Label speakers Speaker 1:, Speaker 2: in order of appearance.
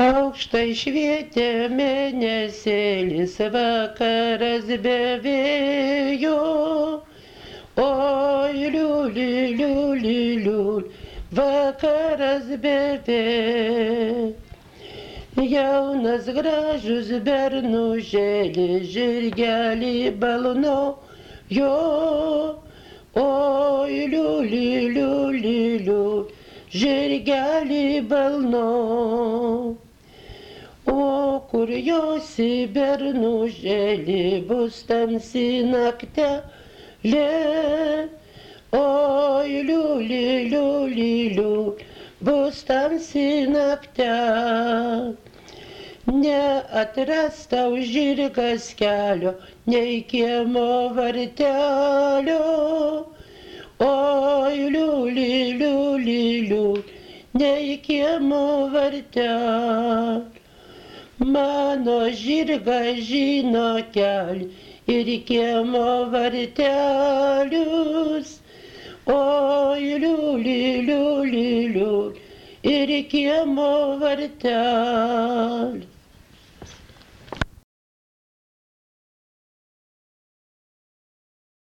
Speaker 1: Aukštai švietė mėnesėlis, vakaras be vėjo. Oi, liuli, liuli, liuli, vakaras be vėjo. Jaunas gražus bernužėlis, žirgelį balnojo. Oi, liuli, liuli, liuli, žirgelį balnojo. O kur josi bernužėli, bus tamsi naktelė. Oi, liuli, liuli, liuli, bus tamsi naktelė. Neatras tau žirgas kelio, nei kiemo vartelio. Oi, liuli, liuli, liuli, nei kiemo vartelio. Mano žirgas žino kelią ir kiemo vartelius. Oi, liuli, liuli, liuli, ir kiemo vartelius.